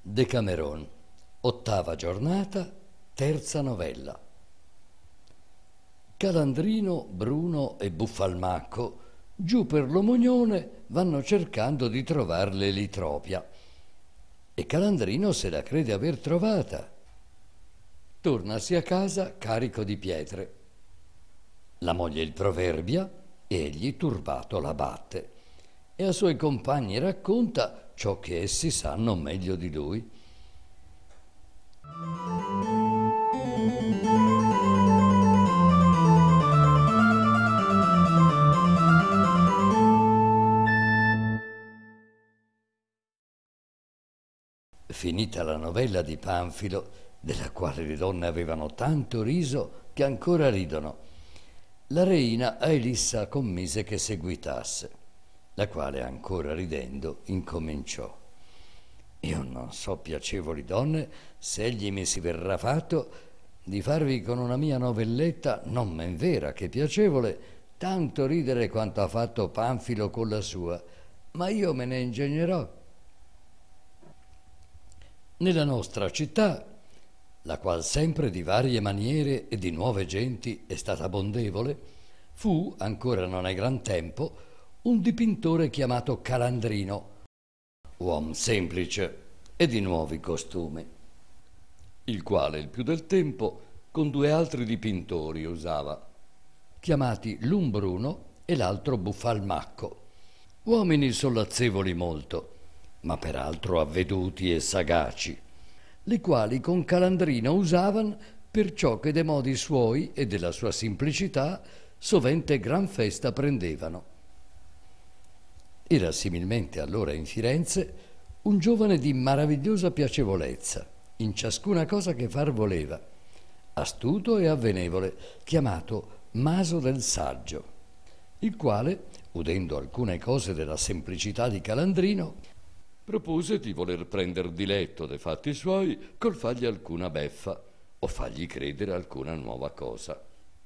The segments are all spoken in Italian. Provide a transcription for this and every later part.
Decameron, ottava giornata, terza novella. Calandrino, Bruno e Buffalmacco giù per l'Omognone vanno cercando di trovar l'Elitropia e Calandrino se la crede aver trovata. Tornasi a casa carico di pietre. La moglie il proverbia e egli turbato la batte e a suoi compagni racconta ciò che essi sanno meglio di lui. Finita la novella di Panfilo, della quale le donne avevano tanto riso che ancora ridono, la reina a Elissa commise che seguitasse, la quale ancora ridendo incominciò: io non so, piacevoli donne, se egli mi si verrà fatto di farvi con una mia novelletta non men vera che piacevole tanto ridere quanto ha fatto Panfilo con la sua, ma io me ne ingegnerò. Nella nostra città, la qual sempre di varie maniere e di nuove genti è stata bondevole, fu, ancora non è gran tempo, un dipintore chiamato Calandrino, uom semplice e di nuovi costumi, il quale il più del tempo con due altri dipintori usava, chiamati l'un Bruno e l'altro Buffalmacco, uomini sollazzevoli molto, ma peraltro avveduti e sagaci, li quali con Calandrino usavan perciò che de modi suoi e della sua simplicità sovente gran festa prendevano. Era similmente allora in Firenze un giovane di maravigliosa piacevolezza in ciascuna cosa che far voleva, astuto e avvenevole, chiamato Maso del Saggio, il quale, udendo alcune cose della semplicità di Calandrino, propose di voler prender diletto de fatti suoi col fargli alcuna beffa o fargli credere alcuna nuova cosa.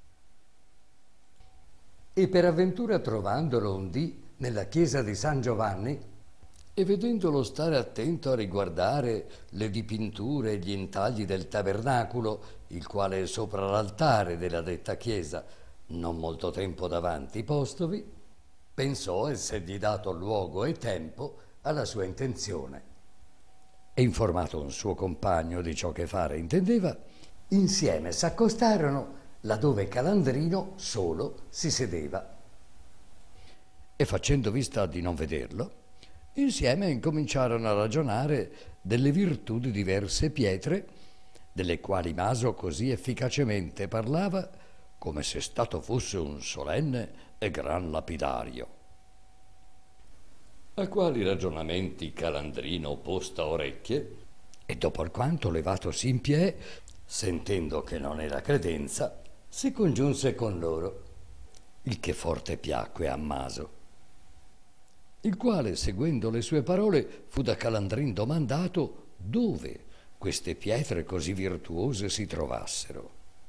E per avventura trovandolo un dì nella chiesa di San Giovanni e vedendolo stare attento a riguardare le dipinture e gli intagli del tabernaculo, il quale è sopra l'altare della detta chiesa, non molto tempo davanti postovi, pensò essergli dato luogo e tempo alla sua intenzione e, informato un suo compagno di ciò che fare intendeva, insieme s'accostarono laddove Calandrino solo si sedeva e, facendo vista di non vederlo, insieme incominciarono a ragionare delle virtù di diverse pietre, delle quali Maso così efficacemente parlava come se stato fosse un solenne e gran lapidario. A quali ragionamenti Calandrino posta orecchie, e dopo alquanto levatosi in piè, sentendo che non era credenza, si congiunse con loro, il che forte piacque a Maso, il quale, seguendo le sue parole, fu da Calandrin domandato dove queste pietre così virtuose si trovassero.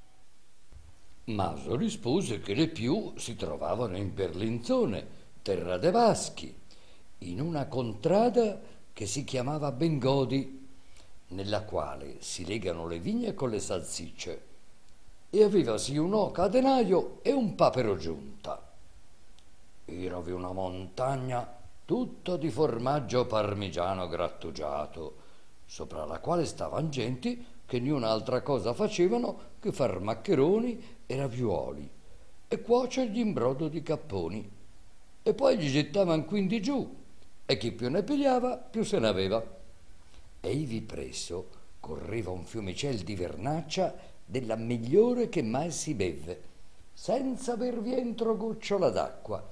Maso rispose che le più si trovavano in Berlinzone, terra de Vaschi, in una contrada che si chiamava Bengodi, nella quale si legano le vigne con le salsicce, e avevasi un'oca a denaio e un papero giunta. Eravi una montagna tutta di formaggio parmigiano grattugiato, sopra la quale stavan genti che niun'altra cosa facevano che far maccheroni e raviuoli e cuocergli in brodo di capponi, e poi gli gettavan quindi giù, e chi più ne pigliava più se ne aveva. E ivi presso correva un fiumicel di vernaccia della migliore che mai si bevve, senza avervi entro gocciola d'acqua.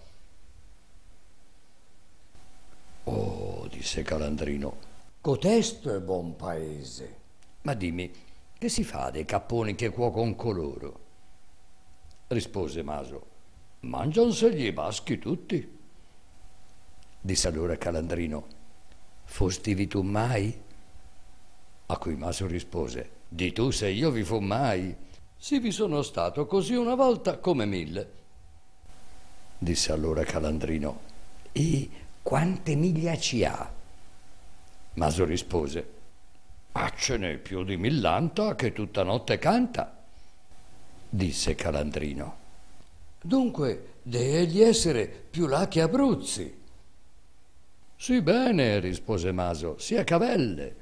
Oh, disse Calandrino, cotesto è buon paese. Ma dimmi, che si fa dei capponi che cuocon coloro? Rispose Maso, mangiansegli i baschi tutti. Disse allora Calandrino, fostivi tu mai? A cui Maso rispose, di tu se io vi fu mai, sì vi sono stato così una volta come 1000. Disse allora Calandrino, e quante miglia ci ha? Maso rispose, ce n'è più di millanta che tutta notte canta, disse Calandrino. Dunque degli essere più là che Abruzzi. Sì bene, rispose Maso, sia Cavelle.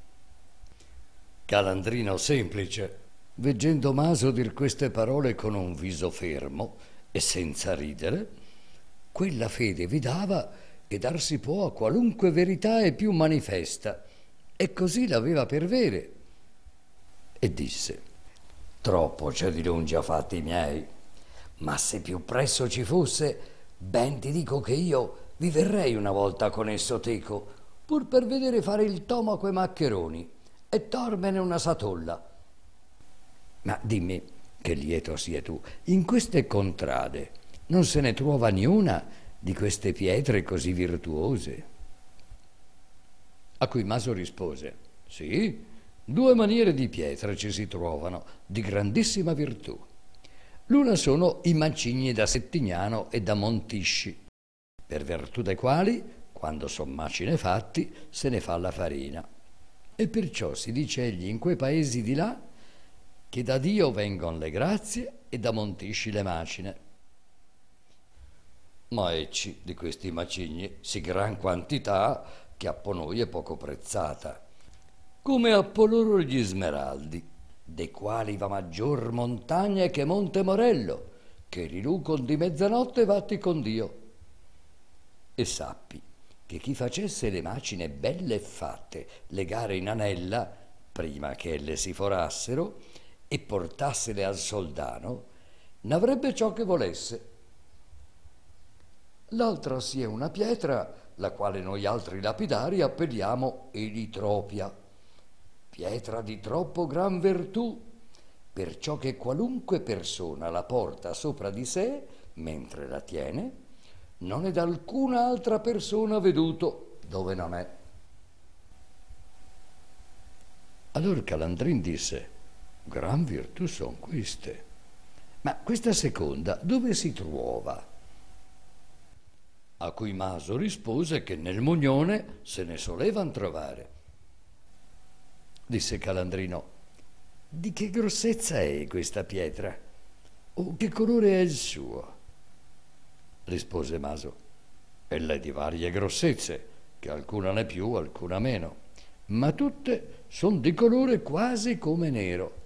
Calandrino semplice, veggendo Maso dir queste parole con un viso fermo e senza ridere, quella fede vi dava che dar si può a qualunque verità è più manifesta, e così l'aveva per vere. E disse: troppo c'è di lungi a fatti miei, ma se più presso ci fosse, ben ti dico che io vi verrei una volta con esso teco, pur per vedere fare il tomaco e maccheroni, e tormene una satolla. Ma dimmi, che lieto sia tu, in queste contrade non se ne trova niuna di queste pietre così virtuose? A cui Maso rispose: sì, 2 maniere di pietra ci si trovano di grandissima virtù. L'una sono i macigni da Settignano e da Montisci, per virtù dei quali, quando son macine fatti, se ne fa la farina. E perciò si dice egli in quei paesi di là che da Dio vengono le grazie e da Montisci le macine. Ma ecci di questi macigni sì gran quantità che appo noi è poco prezzata, come appo loro gli smeraldi, dei quali va maggior montagna che Monte Morello, che rilucon di mezzanotte vatti con Dio. E sappi che chi facesse le macine belle e fatte legare in anella, prima che elle si forassero, e portassele al soldano, n'avrebbe ciò che volesse. L'altra sia una pietra, la quale noi altri lapidari appelliamo elitropia, pietra di troppo gran virtù, perciò che qualunque persona la porta sopra di sé, mentre la tiene, non è da alcuna altra persona veduto dove non è. Allora Calandrin disse: gran virtù son queste, ma questa seconda dove si trova? A cui Maso rispose che nel Mugnone se ne solevan trovare. Disse Calandrino: di che grossezza è questa pietra? O che colore è il suo? Rispose Maso: ella è di varie grossezze, che alcuna ne più, alcuna meno, ma tutte son di colore quasi come nero.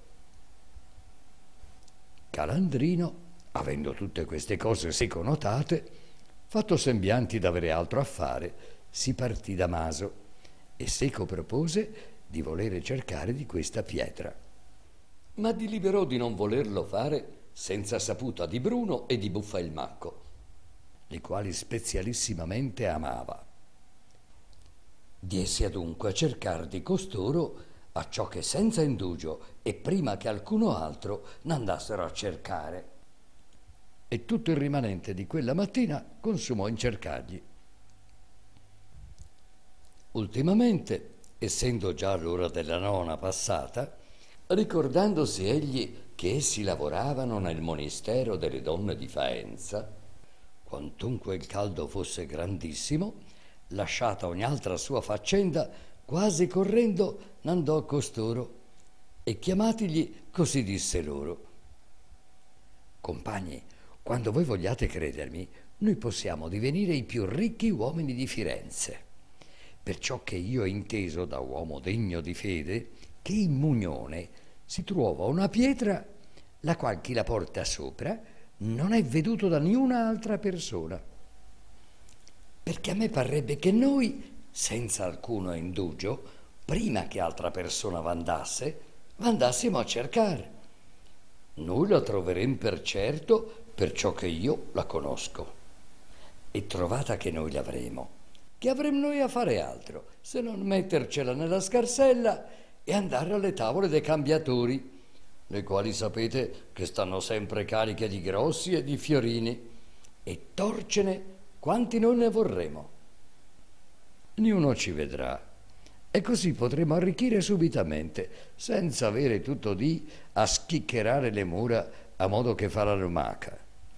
Calandrino, avendo tutte queste cose seco notate, fatto sembianti d'avere altro a fare, si partì da Maso e seco propose di volere cercare di questa pietra, ma deliberò di non volerlo fare senza saputa di Bruno e di Buffailmacco, le quali spezialissimamente amava. Diese adunque a cercar di costoro acciò che senza indugio e prima che alcuno altro n'andassero a cercare. E tutto il rimanente di quella mattina consumò in cercargli. Ultimamente, essendo già l'ora della nona passata, ricordandosi egli che essi lavoravano nel monastero delle donne di Faenza, quantunque il caldo fosse grandissimo, lasciata ogni altra sua faccenda, quasi correndo n'andò a costoro e chiamatigli così disse loro: compagni, quando voi vogliate credermi, noi possiamo divenire i più ricchi uomini di Firenze, perciò che io ho inteso da uomo degno di fede che in Mugnone si trova una pietra la qual chi la porta sopra non è veduto da niuna altra persona, perché a me parrebbe che noi, senza alcuno indugio, prima che altra persona vandassimo a cercare. Noi la troveremo per certo, perciò che io la conosco. E trovata che noi l'avremo, che avremo noi a fare altro, se non mettercela nella scarsella e andare alle tavole dei cambiatori, le quali sapete che stanno sempre cariche di grossi e di fiorini, e torcene quanti noi ne vorremo. Niuno ci vedrà, e così potremo arricchire subitamente, senza avere tutto dì a schiccherare le mura a modo che fa la lumaca.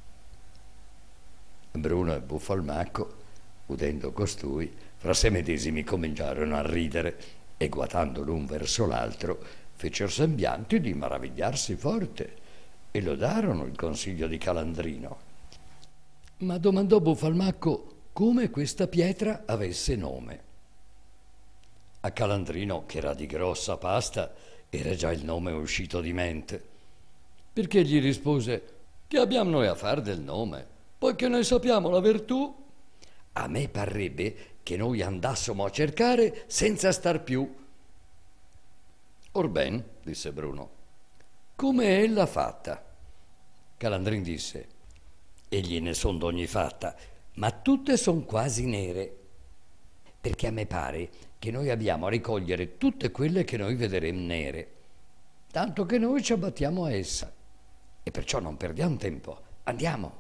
Bruno e Buffailmacco, udendo costui, fra se medesimi cominciarono a ridere e guatando l'un verso l'altro fecero sembianti di maravigliarsi forte e lodarono il consiglio di Calandrino. Ma domandò Buffalmacco come questa pietra avesse nome. A Calandrino, che era di grossa pasta, era già il nome uscito di mente, perché gli rispose: che abbiamo noi a far del nome, poiché noi sappiamo la virtù? A me parrebbe che noi andassimo a cercare senza star più. Orben, disse Bruno, come è ella fatta? Calandrin disse: egli ne son d'ogni fatta, ma tutte son quasi nere, perché a me pare che noi abbiamo a ricogliere tutte quelle che noi vedremo nere, tanto che noi ci abbattiamo a essa, e perciò non perdiamo tempo, andiamo.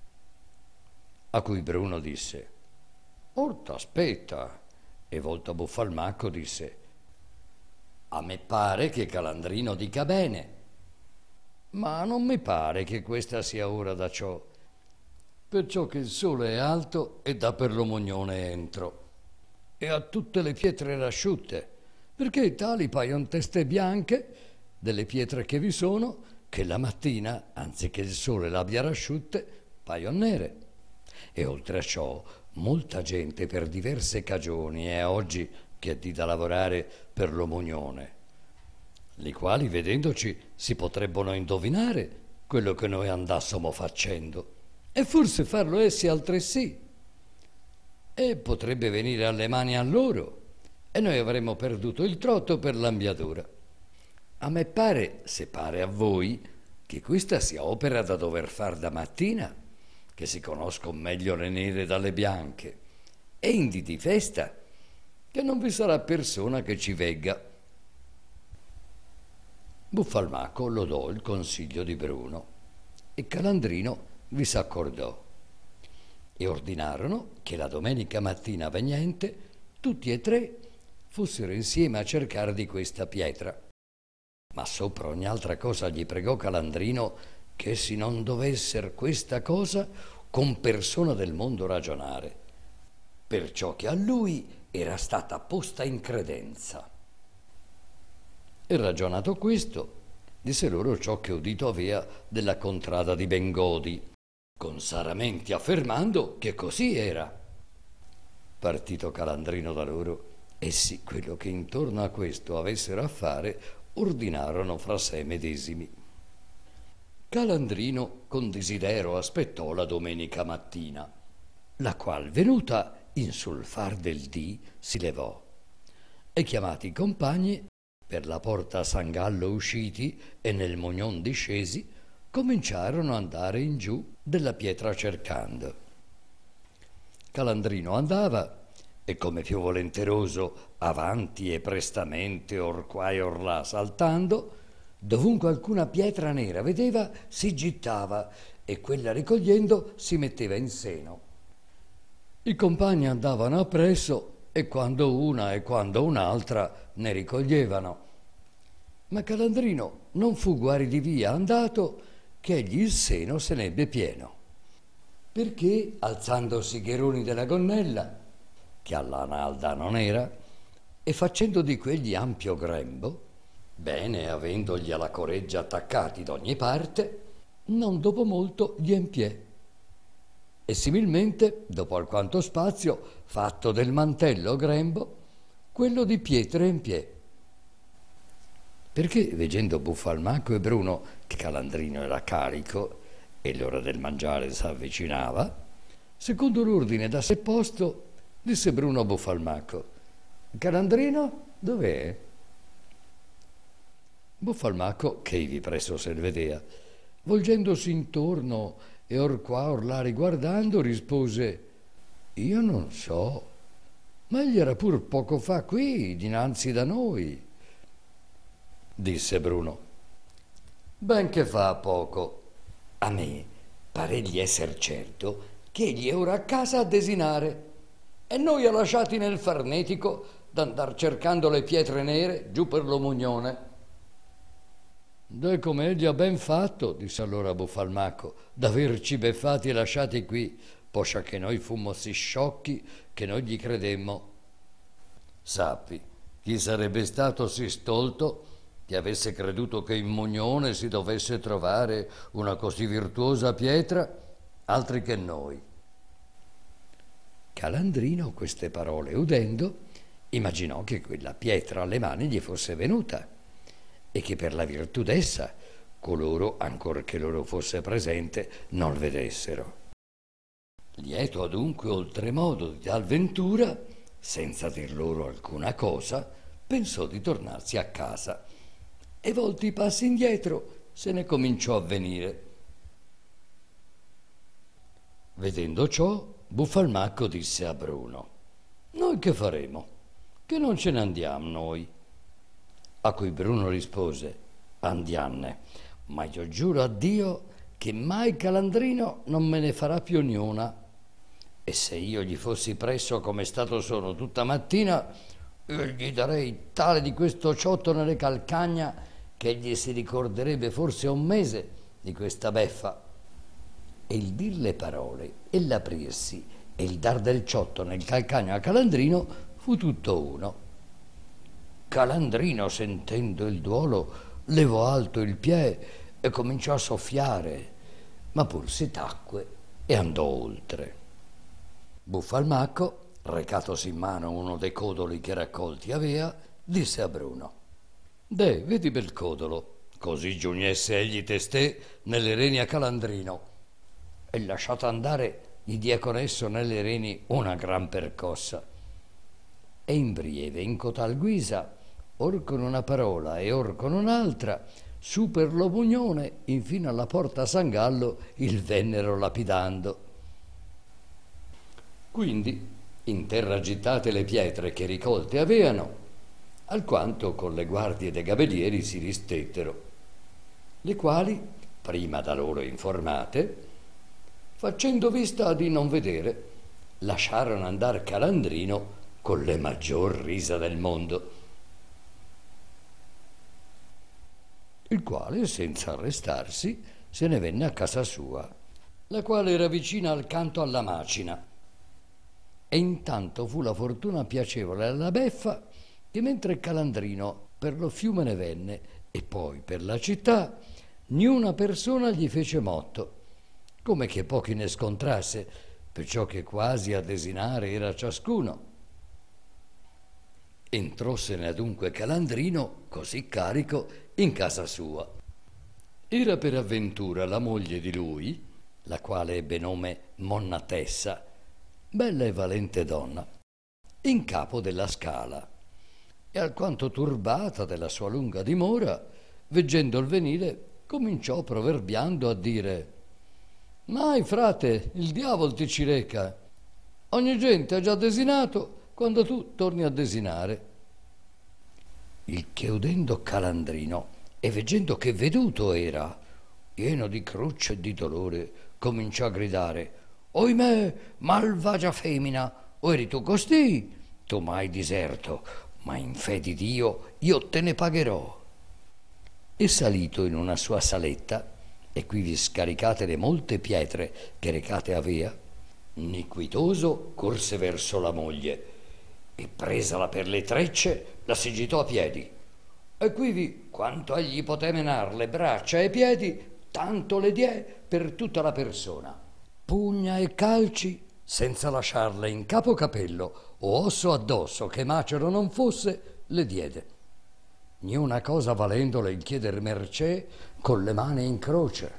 A cui Bruno disse: orta aspetta, e volto a Buffalmacco disse: a me pare che Calandrino dica bene, ma non mi pare che questa sia ora da ciò, perciò che il sole è alto e da per l'omognone entro, e ha tutte le pietre rasciutte, perché tali paiono teste bianche delle pietre che vi sono, che la mattina, anziché il sole l'abbia rasciutte, paiono nere. E oltre a ciò, molta gente per diverse cagioni è oggi che è di da lavorare per l'omognone, li quali vedendoci si potrebbero indovinare quello che noi andassimo facendo, e forse farlo essi altresì, e potrebbe venire alle mani a loro, e noi avremmo perduto il trotto per l'ambiatura. A me pare, se pare a voi, che questa sia opera da dover far da mattina, che si conoscono meglio le nere dalle bianche, e indi di festa, che non vi sarà persona che ci vegga. Buffalmacco lodò il consiglio di Bruno, e Calandrino vi s'accordò, e ordinarono che la domenica mattina vegnente tutti e tre fossero insieme a cercare di questa pietra. Ma sopra ogni altra cosa gli pregò Calandrino che si non dovesser questa cosa con persona del mondo ragionare, perciò che a lui era stata posta in credenza. E ragionato questo, disse loro ciò che udito avea della contrada di Bengodi, con saramenti affermando che così era. Partito Calandrino da loro, essi quello che intorno a questo avessero a fare ordinarono fra sé medesimi. Calandrino con desidero aspettò la domenica mattina, la qual venuta in sul far del dì si levò, e chiamati i compagni per la porta a San Gallo usciti e nel Mognon discesi, cominciarono ad andare in giù della pietra cercando. Calandrino andava, e come più volenteroso avanti e prestamente or qua e or là saltando, dovunque alcuna pietra nera vedeva si gittava, e quella ricogliendo si metteva in seno. I compagni andavano appresso, e quando una e quando un'altra ne ricoglievano. Ma Calandrino non fu guari di via andato che egli il seno se n'ebbe pieno, perché alzandosi Gheroni della gonnella, che alla nalda non era, e facendo di quegli ampio grembo, bene avendogli alla coreggia attaccati d'ogni parte, non dopo molto gli empiè, e similmente, dopo alquanto spazio, fatto del mantello grembo, quello di pietre empiè. Perché, veggendo Buffalmacco e Bruno che Calandrino era carico e l'ora del mangiare s'avvicinava, secondo l'ordine da sé posto, disse Bruno a Buffalmacco: Calandrino, dov'è? Buffalmacco, che ivi presso se ne vedea, volgendosi intorno e or qua or là riguardando, rispose: io non so, ma egli era pur poco fa qui, dinanzi da noi. Disse Bruno: ben che fa poco. A me paregli esser certo che egli è ora a casa a desinare, e noi ha lasciati nel farnetico d'andar cercando le pietre nere giù per l'Omugnone. Deh, come egli ha ben fatto, disse allora Buffalmacco, d'averci beffati e lasciati qui, poscia che noi fummo sì sciocchi che noi gli credemmo. Sappi Chi sarebbe stato sì stolto che avesse creduto che in Mognone si dovesse trovare una così virtuosa pietra, altri che noi? Calandrino, queste parole udendo, immaginò che quella pietra alle mani gli fosse venuta e che per la virtù d'essa coloro, ancorché loro fosse presente, non vedessero. Lieto adunque oltremodo di tal ventura, senza dir loro alcuna cosa, pensò di tornarsi a casa e volti i passi indietro se ne cominciò a venire. Vedendo ciò, Buffalmacco disse a Bruno: «Noi che faremo? Che non ce ne andiamo noi?» A cui Bruno rispose: «Andianne, ma io giuro a Dio che mai Calandrino non me ne farà più niuna. E se io gli fossi presso come stato sono tutta mattina, io gli darei tale di questo ciotto nelle calcagna che egli si ricorderebbe forse un mese di questa beffa». E il dir le parole e l'aprirsi e il dar del ciotto nel calcagno a Calandrino fu tutto uno. Calandrino, sentendo il duolo, levò alto il piede e cominciò a soffiare, ma pur si tacque e andò oltre. Buffalmacco, recatosi in mano uno dei codoli che raccolti avea, disse a Bruno: «Deh, vedi bel codolo, così giugnesse egli testè nelle reni a Calandrino, e lasciato andare gli dia con esso nelle reni una gran percossa». E in brieve, in cotal guisa, or con una parola e or con un'altra, su per lo Mugnone, infino alla porta San Gallo, il vennero lapidando. Quindi, in terra gittate le pietre che ricolte aveano, alquanto con le guardie dei gabellieri si ristettero, le quali, prima da loro informate, facendo vista di non vedere, lasciarono andar Calandrino con le maggior risa del mondo, il quale, senza arrestarsi, se ne venne a casa sua, la quale era vicina al canto alla macina. E intanto fu la fortuna piacevole alla beffa che mentre Calandrino per lo fiume ne venne e poi per la città, niuna persona gli fece motto, come che pochi ne scontrasse, perciò che quasi a desinare era ciascuno. Entrossene adunque Calandrino, così carico, in casa sua. Era per avventura la moglie di lui, la quale ebbe nome Monnatessa, bella e valente donna, in capo della scala, e alquanto turbata della sua lunga dimora, veggendo il venire, cominciò proverbiando a dire: «Mai, frate, il diavol ti ci reca. Ogni gente ha già desinato quando tu torni a desinare». Il che udendo Calandrino e veggendo che veduto era, pieno di cruccio e di dolore, cominciò a gridare: «Oimè, malvagia femmina, o eri tu costì? Tu m'hai diserto, ma in fe di Dio io te ne pagherò». E salito in una sua saletta, e quivi scaricate le molte pietre che recate avea, niquitoso corse verso la moglie e presala per le trecce la si gitò a piedi, e quivi quanto egli poté menar le braccia e piedi, tanto le die per tutta la persona, pugna e calci, senza lasciarle in capo capello o osso addosso che macero non fosse, le diede, niuna cosa valendole il chieder mercé con le mani in croce.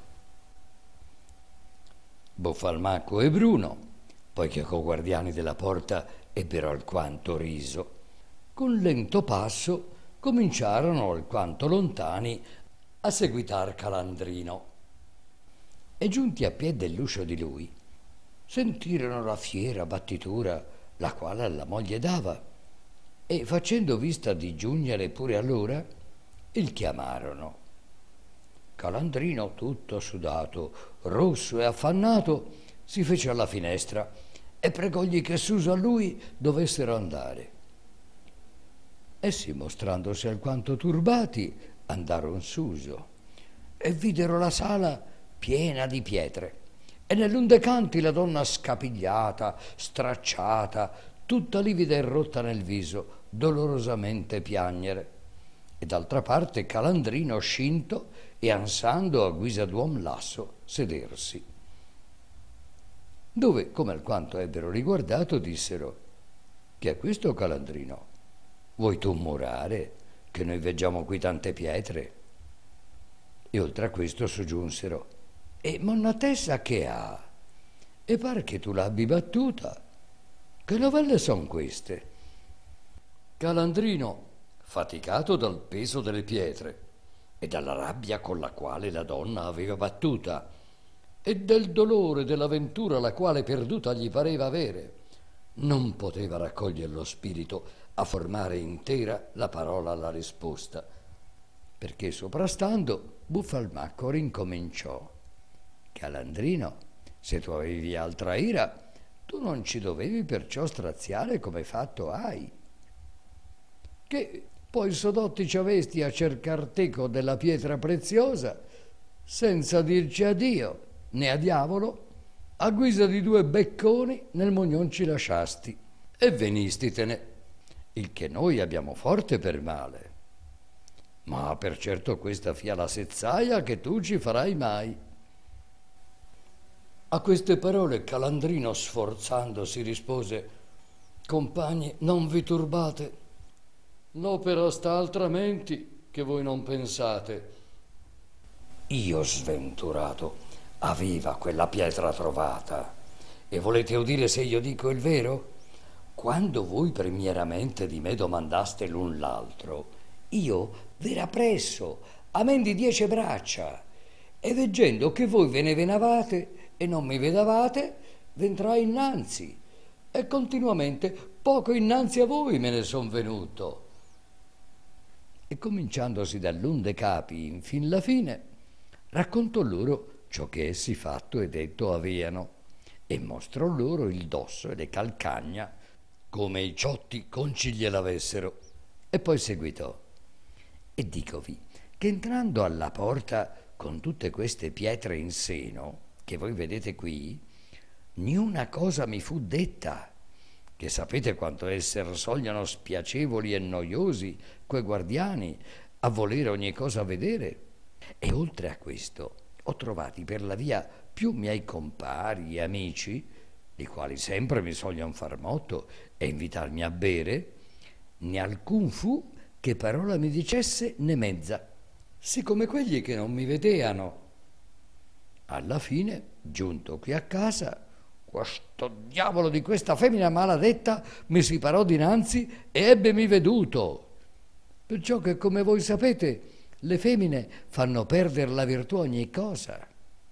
Buffalmacco e Bruno, poiché co guardiani della porta ebbero alquanto riso, con lento passo cominciarono alquanto lontani a seguitar Calandrino, e giunti a piè dell'uscio di lui sentirono la fiera battitura la quale alla moglie dava, e facendo vista di giungere pure allora il chiamarono. Calandrino, tutto sudato, rosso e affannato, si fece alla finestra e pregògli che suso a lui dovessero andare. Essi, mostrandosi alquanto turbati, andaron suso e videro la sala piena di pietre e nell'unde canti la donna scapigliata, stracciata, tutta livida e rotta nel viso, dolorosamente piagnere, e d'altra parte Calandrino scinto e ansando a guisa d'uom lasso sedersi. Dove, come alquanto ebbero riguardato, dissero: «Che è questo, Calandrino? Vuoi tu murare, che noi veggiamo qui tante pietre?» E oltre a questo soggiunsero: «E monna Tessa che ha? E pare che tu l'abbi battuta. Che novelle son queste?» Calandrino, faticato dal peso delle pietre e dalla rabbia con la quale la donna aveva battuta e del dolore dell'avventura la quale perduta gli pareva avere, non poteva raccogliere lo spirito a formare intera la parola alla risposta, perché soprastando Buffalmacco rincominciò: «Calandrino, se tu avevi altra ira, tu non ci dovevi perciò straziare come fatto hai. Che poi sodotti ci avesti a cercar teco della pietra preziosa, senza dirci addio né a diavolo, a guisa di 2 becconi nel mognon ci lasciasti e venistitene, il che noi abbiamo forte per male. Ma per certo questa fia la sezzaia che tu ci farai mai». A queste parole Calandrino, sforzandosi, rispose: «Compagni, non vi turbate. L'opera sta altramenti che voi non pensate. Io, sventurato, aveva quella pietra trovata, e volete udire se io dico il vero? Quando voi primieramente di me domandaste l'un l'altro, io v'era presso, amen di 10 braccia, e veggendo che voi ve ne venavate e non mi vedavate, v'entrai innanzi, e continuamente poco innanzi a voi me ne son venuto». E cominciandosi dall'unde capi infin la fine, raccontò loro ciò che essi fatto e detto aveano, e mostrò loro il dosso e le calcagna, come i ciotti conci gliel'avessero, e poi seguitò: «E dicovi che entrando alla porta con tutte queste pietre in seno, che voi vedete qui, niuna cosa mi fu detta, che sapete quanto esser sogliano spiacevoli e noiosi quei guardiani a volere ogni cosa vedere. E oltre a questo ho trovati per la via più miei compari e amici, i quali sempre mi soglian far motto e invitarmi a bere, né alcun fu che parola mi dicesse né mezza, siccome quelli che non mi vedeano. Alla fine, giunto qui a casa, questo diavolo di questa femmina maladetta mi si parò dinanzi e ebbemi veduto. Perciò che, come voi sapete, le femmine fanno perdere la virtù ogni cosa.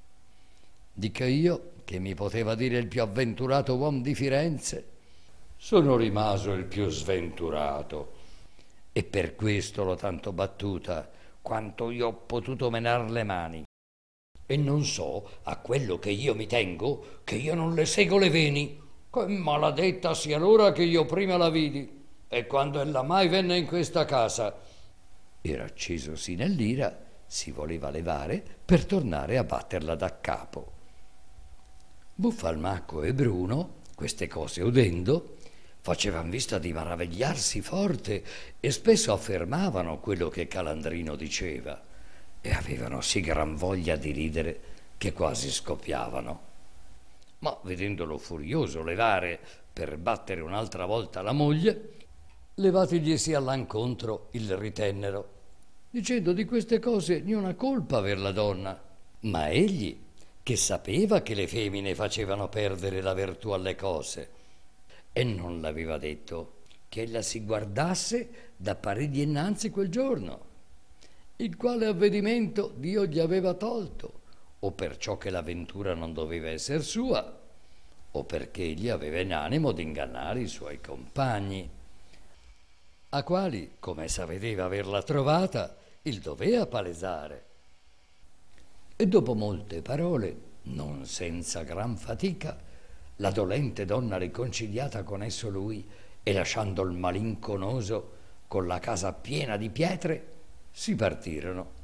Dico io, che mi poteva dire il più avventurato uomo di Firenze, sono rimaso il più sventurato, e per questo l'ho tanto battuta quanto io ho potuto menar le mani. E non so, a quello che io mi tengo, che io non le sego le veni. Che maladetta sia l'ora che io prima la vidi, e quando ella mai venne in questa casa. Era accesosi nell'ira, si voleva levare per tornare a batterla da capo. Buffalmacco e Bruno, queste cose udendo, facevan vista di maravigliarsi forte e spesso affermavano quello che Calandrino diceva, e avevano sì gran voglia di ridere che quasi scoppiavano. Ma vedendolo furioso levare per battere un'altra volta la moglie, levatiglisi all'incontro il ritennero, dicendo di queste cose niuna colpa aver la donna, ma egli, che sapeva che le femmine facevano perdere la virtù alle cose, e non l'aveva detto che ella si guardasse da parigi innanzi quel giorno, il quale avvedimento Dio gli aveva tolto, o perciò che l'avventura non doveva esser sua, o perché egli aveva in animo di ingannare i suoi compagni, a quali, come s'avedeva averla trovata, il dovea palesare. E dopo molte parole, non senza gran fatica, la dolente donna riconciliata con esso lui, e lasciando il malinconoso con la casa piena di pietre, si partirono